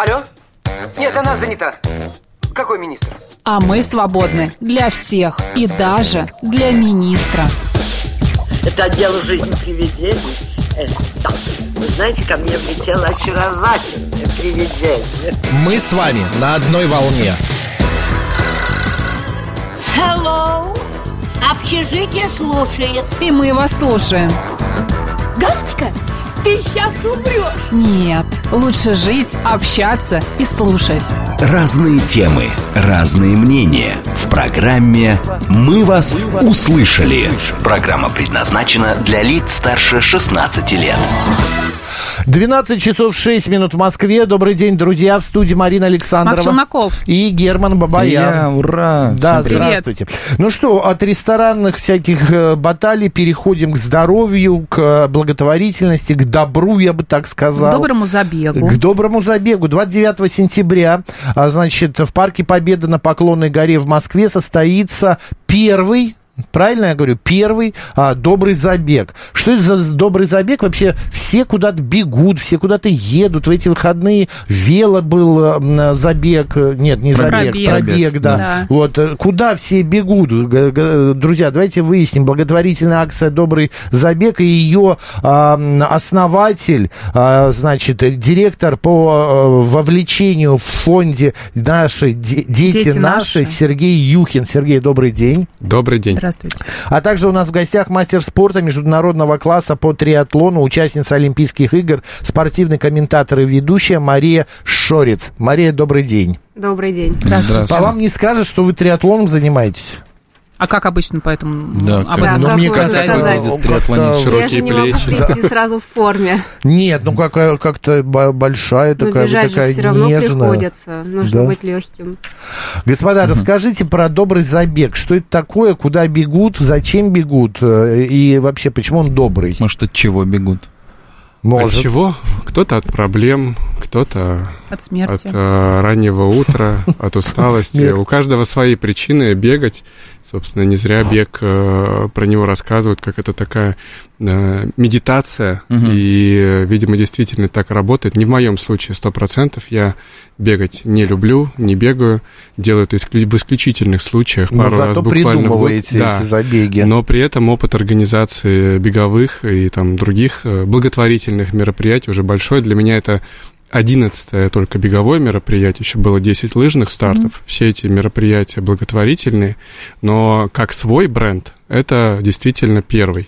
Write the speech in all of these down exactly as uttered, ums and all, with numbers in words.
Алло? Нет, она занята. Какой министр? А мы свободны для всех и даже для министра. Это отдел «Жизнь привидений». Э, да. Вы знаете, ко мне влетело очаровательное привидение. Мы с вами на одной волне. Hello. Общежитие слушает. И мы вас слушаем. Галочка, ты сейчас умрешь. Нет, лучше жить, общаться и слушать. Разные темы, разные мнения. В программе «Мы вас услышали». Программа предназначена для лиц старше шестнадцати лет. двенадцать часов шесть минут в Москве. Добрый день, друзья. В студии Марина Александрова. Марк Челноков. И Герман Бабаян. Я, ура. Да, Всем здравствуйте. Ну что, от ресторанных всяких э, баталий переходим к здоровью, к благотворительности, к добру, я бы так сказал. К доброму забегу. К доброму забегу. двадцать девятого сентября, а, значит, в Парке Победы на Поклонной горе в Москве состоится первый... Правильно я говорю? Первый а, добрый забег. Что это за добрый забег? Вообще все куда-то бегут, все куда-то едут. В эти выходные вело был а, забег. Нет, не забег, пробег, пробег да. да. Вот, куда все бегут? Друзья, давайте выясним. Благотворительная акция «Добрый забег» и ее а, основатель, а, значит, директор по а, вовлечению в фонде «Наши дети, дети наши», наши Сергей Юхин. Сергей, добрый день. Добрый день. Здравствуйте. А также у нас в гостях мастер спорта международного класса по триатлону, участница Олимпийских игр, спортивный комментатор и ведущая Мария Шорец. Мария, добрый день. Добрый день. Здравствуйте. По вам не скажешь, что вы триатлоном занимаетесь? А как обычно поэтому Да, об да, этом как мне можно кажется, сказать? как-то- Триатлонist, Я широкие же не могу плечи. прийти сразу в форме. Нет, ну какая, как-то б- большая Но такая, вы бежать такая же все равно нежная. приходится. Нужно Да. быть легким. Господа, расскажите про добрый забег. Что это такое, куда бегут, зачем бегут э, и вообще почему он добрый? Может, от чего бегут? Может. От чего? Кто-то от проблем, кто-то от смерти. от э, раннего утра, от усталости. Смерть. У каждого свои причины бегать. Собственно, не зря бег, э, про него рассказывают, как это такая э, медитация. Мгм. И, э, видимо, действительно так работает. Не в моем случае, сто процентов. Я бегать не люблю, не бегаю. Делаю это исклю- в исключительных случаях. Но Пару раз зато буквально в год. придумываете Да. эти забеги. Но при этом опыт организации беговых и там других э, благотворительных мероприятий уже большой. Для меня это одиннадцатое только беговое мероприятие, еще было десять лыжных стартов. Mm-hmm. Все эти мероприятия благотворительные, но как свой бренд, это действительно первый.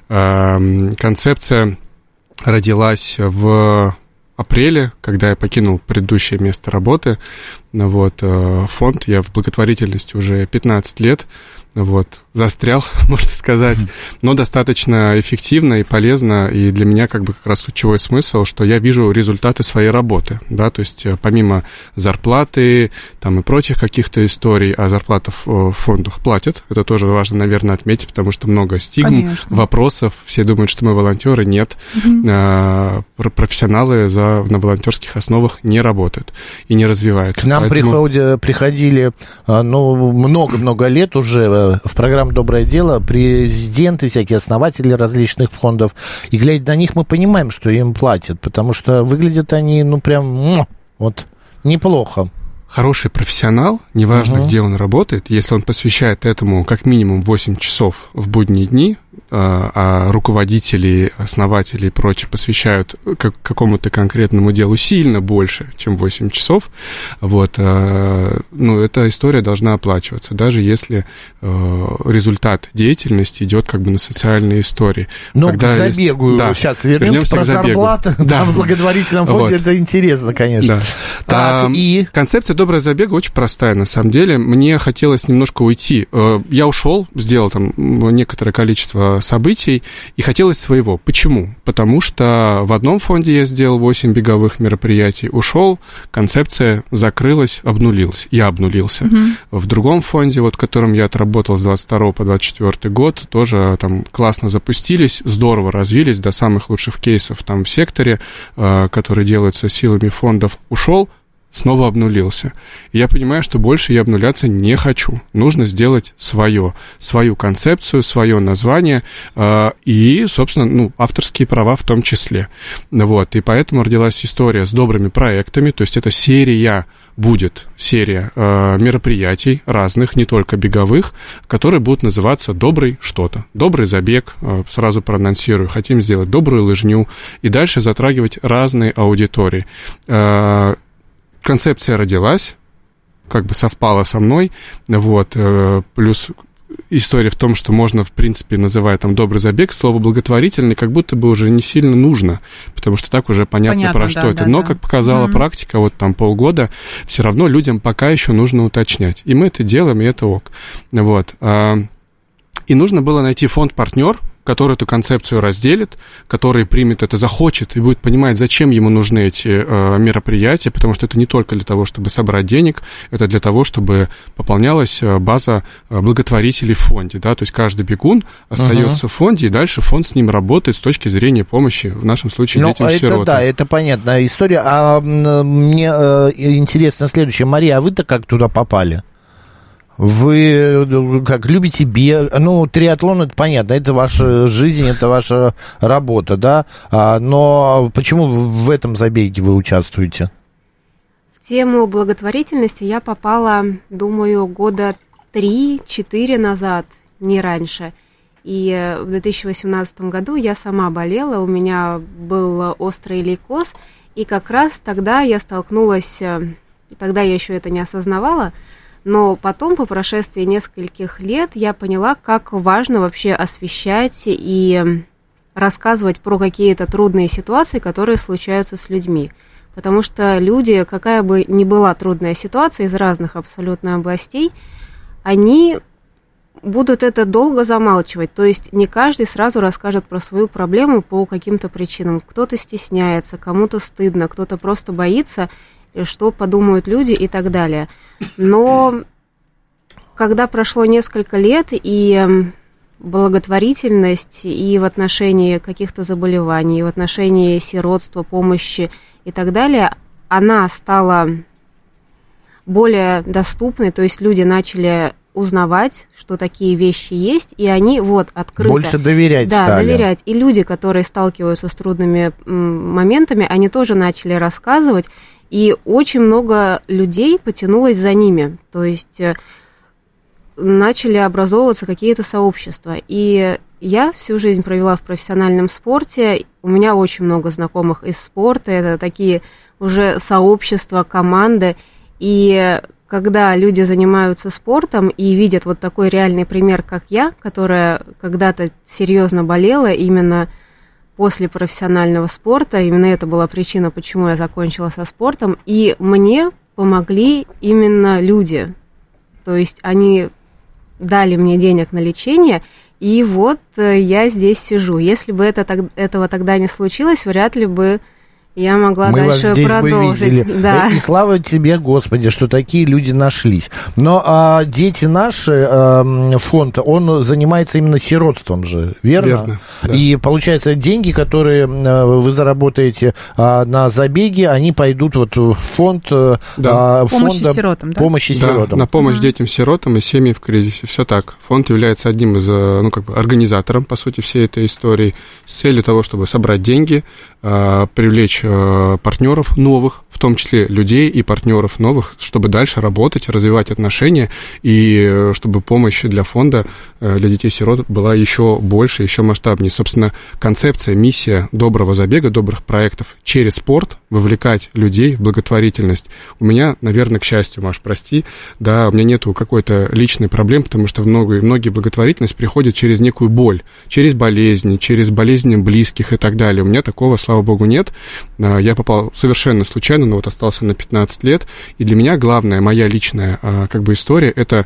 Эм, концепция родилась в апреле, когда я покинул предыдущее место работы. Вот, э, фонд, я в благотворительности уже пятнадцать лет, вот, застрял, можно сказать, но достаточно эффективно и полезно, и для меня как бы как раз ключевой смысл, что я вижу результаты своей работы, да, то есть помимо зарплаты там и прочих каких-то историй, а зарплату в фондах платят, это тоже важно, наверное, отметить, потому что много стигм, Конечно. вопросов, все думают, что мы волонтеры, нет, Мгм. а, профессионалы за, на волонтерских основах не работают и не развиваются. К нам Поэтому- приходи- приходили, а, ну, много-много лет уже э, в программу «Доброе дело» президенты, всякие основатели различных фондов. И, глядя на них, мы понимаем, что им платят, потому что выглядят они, ну, прям, м, вот, неплохо. Хороший профессионал, неважно, Мгм. где он работает, если он посвящает этому как минимум восемь часов в будние дни, а, а руководители, основатели и прочее посвящают как- какому-то конкретному делу сильно больше, чем восемь часов, вот, а, ну, эта история должна оплачиваться, даже если а, результат деятельности идет как бы на социальные истории. Но Когда к есть- забегу Да, сейчас вернемся, вернемся про к забегу. зарплаты Да. да, в благотворительном фонде, Вот. это интересно, конечно. Да. Так, А, и... Концепция «Доброго забега» очень простая, на самом деле. Мне хотелось немножко уйти. Э, Я ушел, сделал там некоторое количество событий, и хотелось своего. Почему? Потому что в одном фонде я сделал восемь беговых мероприятий, ушел, концепция закрылась, обнулилась. Я обнулился. Мгм. В другом фонде, вот, в котором я отработал с двадцать второго по двадцать четвёртый год, тоже там классно запустились, здорово развились до самых лучших кейсов там в секторе, э, которые делаются силами фондов, ушел, снова обнулился. И я понимаю, что больше я обнуляться не хочу. Нужно сделать свое, свою концепцию, свое название э, и, собственно, ну, авторские права в том числе. Вот. И поэтому родилась история с добрыми проектами, то есть это серия, будет серия э, мероприятий разных, не только беговых, которые будут называться «Добрый что-то». «Добрый забег», э, сразу проанонсирую, хотим сделать «Добрую лыжню» и дальше затрагивать разные аудитории. Э, концепция родилась, как бы совпала со мной, вот, э, плюс история в том, что можно, в принципе, называя там «добрый забег», слово «благотворительный» как будто бы уже не сильно нужно, потому что так уже понятно, понятно про что да, это. Да, Но, да. как показала mm-hmm. практика, вот там полгода, все равно людям пока еще нужно уточнять. И мы это делаем, и это ок. Вот. И нужно было найти фонд-партнер, который эту концепцию разделит, который примет это, захочет и будет понимать, зачем ему нужны эти э, мероприятия, потому что это не только для того, чтобы собрать денег, это для того, чтобы пополнялась база благотворителей в фонде, да, то есть каждый бегун остается uh-huh. в фонде, и дальше фонд с ним работает с точки зрения помощи, в нашем случае, детям-сиротам. Это, да, это понятная история. А мне э, интересно следующее. Мария, а вы-то как туда попали? Вы как любите бег, ну, триатлон, это понятно, это ваша жизнь, это ваша работа, да, а, но почему в этом забеге вы участвуете? В тему благотворительности я попала, думаю, года три-четыре назад, не раньше, и в две тысячи восемнадцатом году я сама болела, у меня был острый лейкоз, и как раз тогда я столкнулась, тогда я еще это не осознавала, но потом, по прошествии нескольких лет, я поняла, как важно вообще освещать и рассказывать про какие-то трудные ситуации, которые случаются с людьми. Потому что люди, какая бы ни была трудная ситуация из разных абсолютно областей, они будут это долго замалчивать. То есть не каждый сразу расскажет про свою проблему по каким-то причинам. Кто-то стесняется, кому-то стыдно, кто-то просто боится, что подумают люди и так далее. Но когда прошло несколько лет, и благотворительность и в отношении каких-то заболеваний, и в отношении сиротства, помощи и так далее, она стала более доступной, то есть люди начали узнавать, что такие вещи есть, и они вот открыто... Больше доверять да, стали. Да, доверять. И люди, которые сталкиваются с трудными моментами, они тоже начали рассказывать, и очень много людей потянулось за ними, то есть начали образовываться какие-то сообщества. И я всю жизнь провела в профессиональном спорте, у меня очень много знакомых из спорта, это такие уже сообщества, команды, и когда люди занимаются спортом и видят вот такой реальный пример, как я, которая когда-то серьезно болела именно после профессионального спорта, именно это была причина, почему я закончила со спортом, и мне помогли именно люди, то есть они дали мне денег на лечение, и вот я здесь сижу. Если бы это, этого тогда не случилось, вряд ли бы я могла Мы дальше вас здесь продолжить. Бы да. И слава тебе, Господи, что такие люди нашлись. Но а, дети наши, а, фонд, он занимается именно сиротством же, верно? Верно, да. И получается, деньги, которые вы заработаете а, на забеге, они пойдут вот в фонд да. а, помощи фонда сиротам, да? помощи да, сиротам. на помощь угу. детям-сиротам и семьям в кризисе. Все так. Фонд является одним из, ну, как бы, организатором, по сути, всей этой истории, с целью того, чтобы собрать деньги, привлечь партнеров новых, в том числе людей и партнеров новых, чтобы дальше работать, развивать отношения, и чтобы помощь для фонда, для детей-сирот была еще больше, еще масштабнее. Собственно, концепция, миссия доброго забега, добрых проектов через спорт, вовлекать людей в благотворительность. У меня, наверное, к счастью, Маш, прости, да, у меня нету какой-то личной проблемы, потому что многие, многие благотворительность приходит через некую боль, через болезни, через болезни близких и так далее. У меня такого, слава богу, нет. Я попал совершенно случайно, но вот остался на пятнадцать лет, и для меня главная, моя личная как бы история, это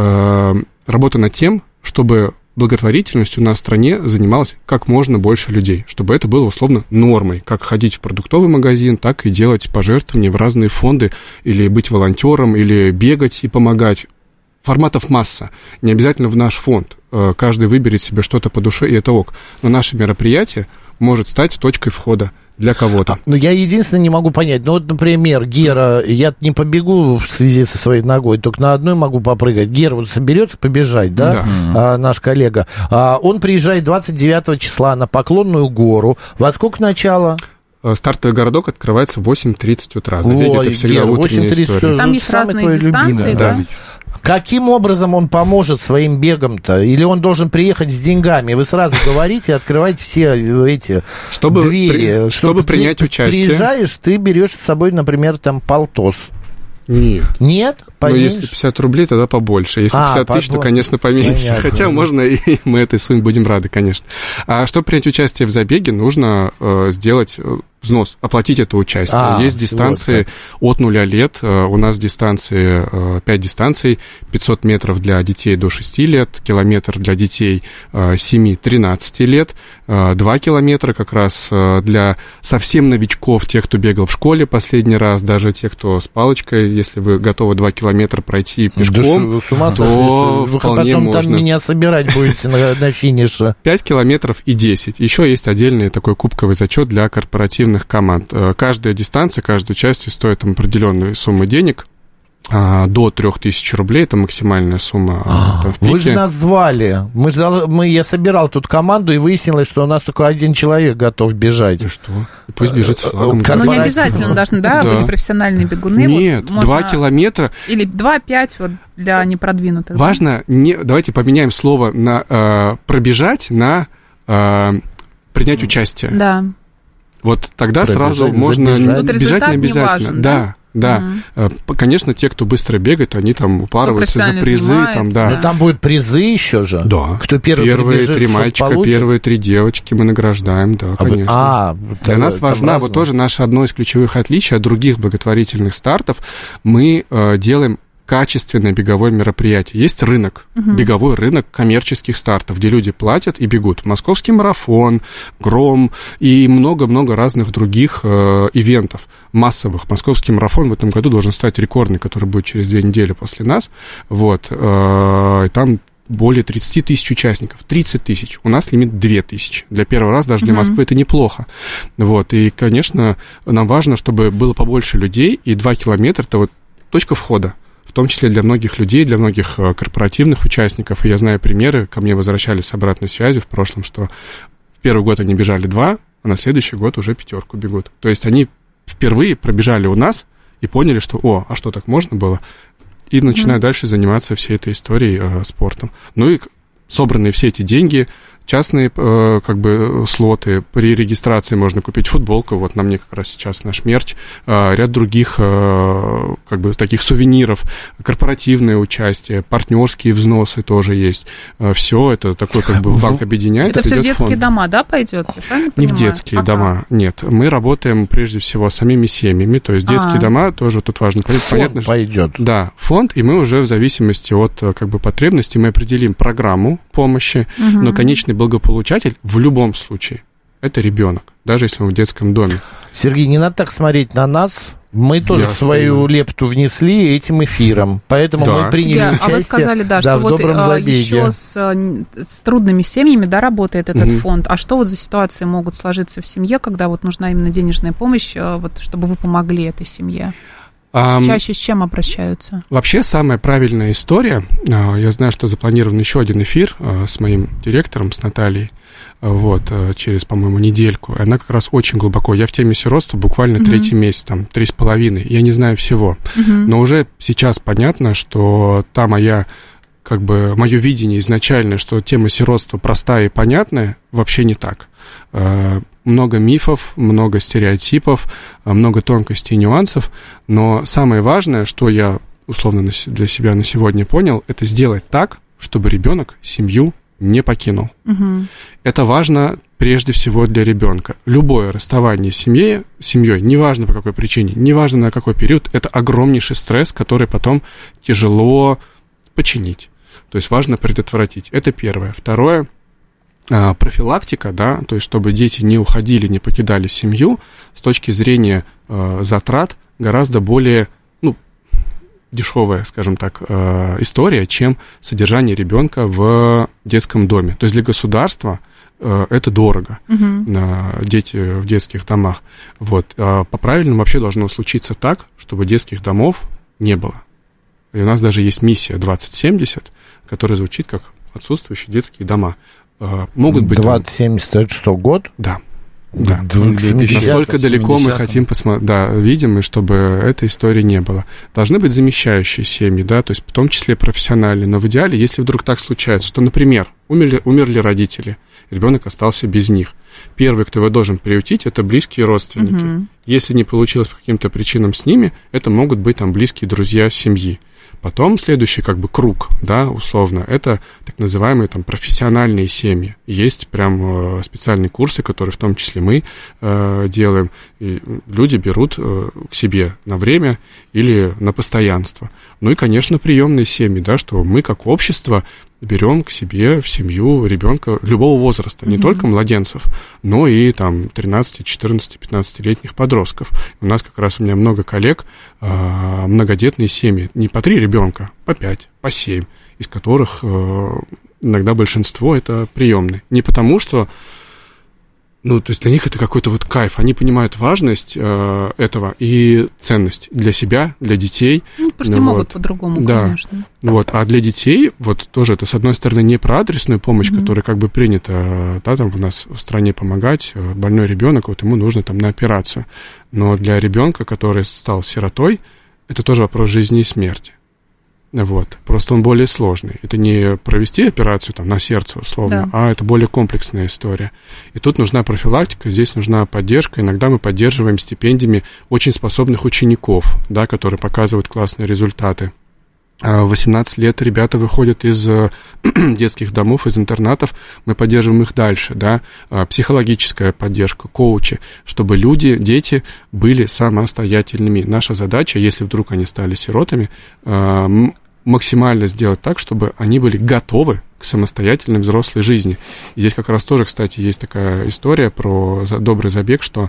работа над тем, чтобы благотворительностью на стране занималось как можно больше людей, чтобы это было условно нормой, как ходить в продуктовый магазин, так и делать пожертвования в разные фонды, или быть волонтером, или бегать и помогать. Форматов масса, не обязательно в наш фонд, каждый выберет себе что-то по душе, и это ок, но наше мероприятие может стать точкой входа. для кого-то. Ну, я единственное не могу понять. Ну, вот, например, Гера, я не побегу в связи со своей ногой, только на одной могу попрыгать. Гера вот соберется побежать, да, Да. А, наш коллега. А, он приезжает двадцать девятого числа на Поклонную гору. Во сколько начало? Э, Стартовый городок открывается в восемь тридцать утра. Забеги Ой, это всегда Гера, утренняя восемь тридцать история. Там ну, есть самый разные твой дистанции, любимый. да? Да. Каким образом он поможет своим бегом-то? Или он должен приехать с деньгами? Вы сразу говорите, открываете все эти Чтобы двери. при- чтобы ты принять участие. Приезжаешь, ты берешь с собой, например, там полтос. Нет. Нет? Ну, Поменьше? если пятьдесят рублей, тогда побольше. Если А, пятьдесят тысяч, то, побольше. конечно, поменьше. Понятно. Хотя можно, и мы этой сумме будем рады, конечно. А чтобы принять участие в забеге, нужно э, сделать э, взнос, оплатить это участие. А, Есть дистанции от нуля лет. Э, у нас дистанции, э, пять дистанций. пятьсот метров для детей до шести лет, километр для детей э, семи-тринадцати лет, э, два километра как раз э, для совсем новичков, тех, кто бегал в школе последний раз, даже тех, кто с палочкой, если вы готовы два километра пройти пешком, Да что, вы с ума сошли, то что вы вполне потом можно. там меня собирать будете на, на финише. пять километров и десять. Еще есть отдельный такой кубковый зачет для корпоративных команд. Э, Каждая дистанция, каждое участие стоит там определенную сумму денег. А, до трех тысяч рублей, это максимальная сумма. а, там, в Вы пике. же нас звали. Мы, же дал- мы, я собирал тут команду, и выяснилось, что у нас только один человек готов бежать. И что? И пусть бежит с флагом. Э, Ну, не корпоративно. обязательно должны, да, Да. быть профессиональные бегуны. Нет, Вот можно- два километра. Или два-пять вот для непродвинутых. Важно, не, давайте поменяем слово на э, пробежать на э, принять участие. Да. Вот тогда Пробежать, сразу можно забежать. Тут бежать результат не не обязательно. важен, да, да? да. Мгм. Э, п- Конечно, те, кто быстро бегает, они там упарываются за профессионально призы, там, занимаются, да. Но там будут призы еще же. Да. Кто первый Первые прибежит, три что мальчика, получит? первые три девочки мы награждаем, да, А, вы- конечно. а, Для это- нас это важна, разно. вот тоже наше одно из ключевых отличий от других благотворительных стартов, мы э, делаем качественное беговое мероприятие. Есть рынок, Мгм. беговой рынок коммерческих стартов, где люди платят и бегут. Московский марафон, Гром и много-много разных других э, ивентов массовых. Московский марафон в этом году должен стать рекордный, который будет через две недели после нас. Вот. Э, и там более тридцать тысяч участников. тридцать тысяч. У нас лимит две тысячи. Для первого раза даже для Мгм. Москвы это неплохо. Вот. И, конечно, нам важно, чтобы было побольше людей, и два километра – это вот точка входа. В том числе для многих людей, для многих э, корпоративных участников. И я знаю примеры, ко мне возвращались с обратной связи в прошлом, что в первый год они бежали два, а на следующий год уже пятерку бегут. То есть они впервые пробежали у нас и поняли, что, о, а что, так можно было? И начинают дальше заниматься всей этой историей э, спортом. Ну и собранные все эти деньги, частные э, как бы слоты, при регистрации можно купить футболку, вот на мне как раз сейчас наш мерч, э, ряд других э, как бы таких сувениров, корпоративное участие, партнерские взносы тоже есть. Э, все это такой как бы банк объединяется. Это все в идет детские фонд. дома, да, пойдет? Я правильно Не в понимаю? детские Ага. дома, нет. Мы работаем прежде всего с самими семьями, то есть детские А. дома тоже тут важно. Понятно, Фонд что- пойдет. Да, фонд, и мы уже в зависимости от э, как бы потребностей мы определим программу помощи, Мгм. но конечный благополучатель в любом случае это ребенок, даже если он в детском доме. Сергей, не надо так смотреть на нас. Мы тоже Я свою понимаю. лепту внесли этим эфиром. Поэтому Да. мы приняли Сергей, участие а вы сказали, да, что в вот добром забеге. еще с, э, н- с трудными семьями, да, работает этот Мгм. фонд. А что вот за ситуации могут сложиться в семье, когда вот нужна именно денежная помощь, э, вот, чтобы вы помогли этой семье? Ам, Чаще с чем обращаются? Вообще самая правильная история, а, я знаю, что запланирован еще один эфир а, с моим директором, с Натальей, а, вот, а, через, по-моему, недельку. И она как раз очень глубоко. Я в теме сиротства буквально Мгм. третий месяц, там, три с половиной. Я не знаю всего. Мгм. Но уже сейчас понятно, что та моя, как бы, мое видение изначальное, что тема сиротства простая и понятная, вообще не так. Э, Много мифов, много стереотипов, э, много тонкостей и нюансов, но самое важное, что я условно на се- для себя на сегодня понял, это сделать так, чтобы ребенок семью не покинул. Мгм. Это важно прежде всего для ребенка. Любое расставание с семьей, семьей, неважно по какой причине, неважно на какой период, это огромнейший стресс, который потом тяжело починить. То есть важно предотвратить. Это первое. Второе, а, профилактика, да, то есть чтобы дети не уходили, не покидали семью, с точки зрения э, затрат гораздо более, ну, дешевая, скажем так, э, история, чем содержание ребенка в детском доме. То есть для государства это дорого, угу. дети в детских домах. Вот. А по-правильному вообще должно случиться так, чтобы детских домов не было. И у нас даже есть миссия двадцать семьдесят, которая звучит как отсутствующие детские дома. Могут быть двадцать семьдесят, это что, год? Да. Да, настолько далеко мы хотим посмотреть, да, видим, и чтобы этой истории не было. Должны быть замещающие семьи, да, то есть в том числе профессиональные, но в идеале, если вдруг так случается, что, например, умерли, умерли родители, ребенок остался без них, первый, кто его должен приютить, это близкие родственники. Угу. Если не получилось по каким-то причинам с ними, это могут быть там близкие друзья семьи. Потом следующий как бы круг, да, условно, это так называемые там профессиональные семьи. Есть прям э, специальные курсы, которые в том числе мы э, делаем. И люди берут э, к себе на время или на постоянство. Ну и, конечно, приемные семьи, да, что мы как общество берем к себе в семью ребенка любого возраста, не mm-hmm. только младенцев, но и там тринадцати, четырнадцати, пятнадцатилетних подростков. У нас как раз у меня много коллег, э, многодетные семьи, не по три ребенка, по пять, по семь, из которых э, иногда большинство это приемные. Не потому что Ну, то есть для них это какой-то вот кайф. Они понимают важность э, этого и ценность для себя, для детей. Ну, потому что вот. не могут по-другому, да. конечно. Вот. А для детей, вот тоже это, с одной стороны, не про адресную помощь, mm-hmm. которая как бы принята, да, там у нас в стране помогать, больной ребенок, вот ему нужно там на операцию. Но для ребенка, который стал сиротой, это тоже вопрос жизни и смерти. Вот. Просто он более сложный. Это не провести операцию там, на сердце, условно, да. а это более комплексная история. И тут нужна профилактика, здесь нужна поддержка. Иногда мы поддерживаем стипендиями очень способных учеников, да, которые показывают классные результаты. В восемнадцать лет ребята выходят из детских домов, из интернатов, мы поддерживаем их дальше, да, психологическая поддержка, коучи, чтобы люди, дети были самостоятельными. Наша задача, если вдруг они стали сиротами, максимально сделать так, чтобы они были готовы к самостоятельной взрослой жизни. И здесь как раз тоже, кстати, есть такая история про добрый забег, что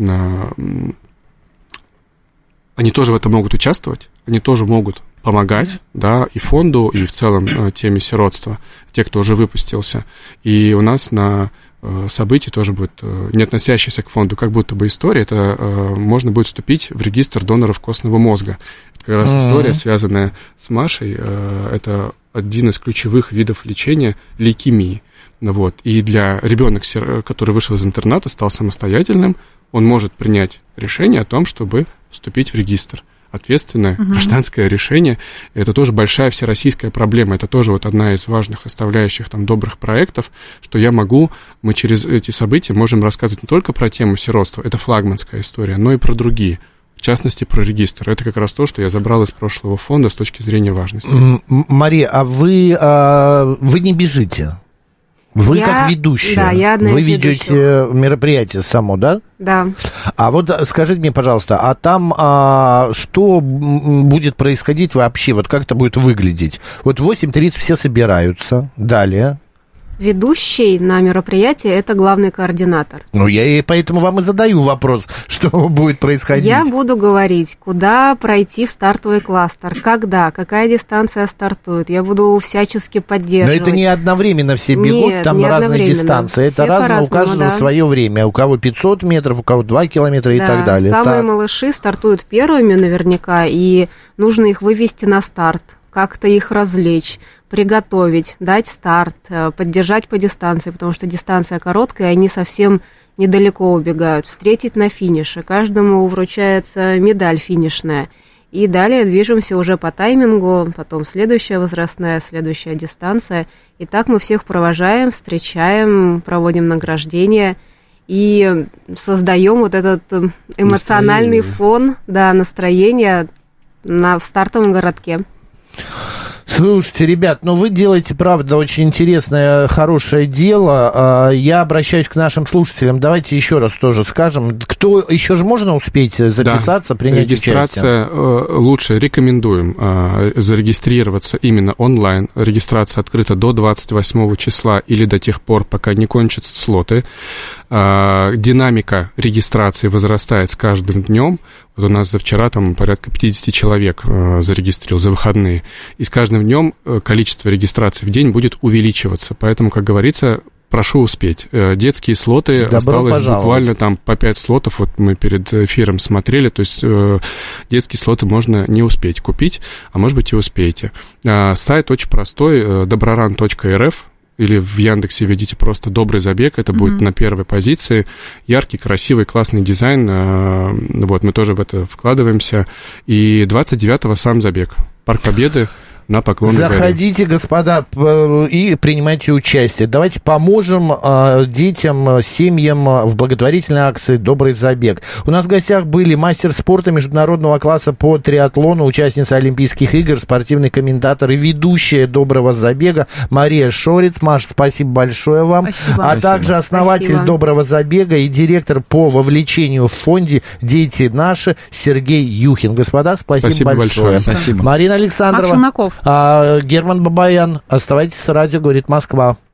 они тоже в этом могут участвовать, они тоже могут помогать, да, и фонду, и в целом теме сиротства, те, кто уже выпустился. И у нас на событии тоже будет, не относящийся к фонду, как будто бы история, это можно будет вступить в регистр доноров костного мозга. Это как раз mm-hmm. история, связанная с Машей, это один из ключевых видов лечения лейкемии. Вот. И для ребенка, который вышел из интерната, стал самостоятельным, он может принять решение о том, чтобы вступить в регистр. Ответственное uh-huh. гражданское решение, это тоже большая всероссийская проблема, это тоже вот одна из важных составляющих там добрых проектов, что я могу, мы через эти события можем рассказывать не только про тему сиротства, это флагманская история, но и про другие, в частности, про регистр. Это как раз то, что я забрал из прошлого фонда с точки зрения важности. Мария, а вы, а, вы не бежите? Вы я, как ведущая, да, я одна вы из ведете ведущих. Мероприятие само, да? Да. А вот скажите мне, пожалуйста, а там а, что будет происходить вообще? Вот как это будет выглядеть? Вот в восемь тридцать все собираются, далее... Ведущий на мероприятии – это главный координатор. Ну, я и поэтому вам и задаю вопрос, что будет происходить. Я буду говорить, куда пройти в стартовый кластер, когда, какая дистанция стартует. Я буду всячески поддерживать. Но это не одновременно все бегут, Нет, там не разные дистанции. Это разное, у каждого да. свое время. У кого пятьсот метров, у кого два километра и да, так далее. Самые так. малыши стартуют первыми наверняка, и нужно их вывести на старт, как-то их развлечь, приготовить, дать старт, поддержать по дистанции, потому что дистанция короткая, и они совсем недалеко убегают, встретить на финише. Каждому вручается медаль финишная. И далее движемся уже по таймингу, потом следующая возрастная, следующая дистанция. И так мы всех провожаем, встречаем, проводим награждение и создаем вот этот эмоциональный фон, да, настроение на, в стартовом городке. Слушайте, ребят, ну вы делаете, правда, очень интересное, хорошее дело. Я обращаюсь к нашим слушателям. Давайте еще раз тоже скажем. Кто еще же можно успеть записаться, да. принять Регистрация участие? Лучше рекомендуем зарегистрироваться именно онлайн. Регистрация открыта до двадцать восьмого числа или до тех пор, пока не кончатся слоты. Динамика регистрации возрастает с каждым днем. Вот у нас за вчера там порядка пятьдесят человек зарегистрировал за выходные. И с каждым днем количество регистраций в день будет увеличиваться. Поэтому, как говорится, прошу успеть. Детские слоты Добро осталось пожаловать. Буквально там по пять слотов, вот мы перед эфиром смотрели, то есть детские слоты можно не успеть купить, а может быть и успеете. Сайт очень простой, доброран точка эр эф, или в Яндексе введите просто «Добрый забег», это mm-hmm. будет на первой позиции. Яркий, красивый, классный дизайн, вот, мы тоже в это вкладываемся. И двадцать девятого сам забег, Парк Победы на Поклонной горе. Заходите, господа, и принимайте участие. Давайте поможем э, детям, семьям в благотворительной акции «Добрый забег». У нас в гостях были мастер спорта международного класса по триатлону, участница Олимпийских игр, спортивный комментатор и ведущая «Доброго забега» Мария Шорец. Маш, спасибо большое вам. Спасибо. А Спасибо. также основатель Спасибо. «Доброго забега» и директор по вовлечению в фонде «Дети наши» Сергей Юхин. Господа, спасибо, Спасибо большое. большое. Спасибо. Марина Александрова. Марк Челноков. А, Герман Бабаян. Оставайтесь с радио, говорит Москва.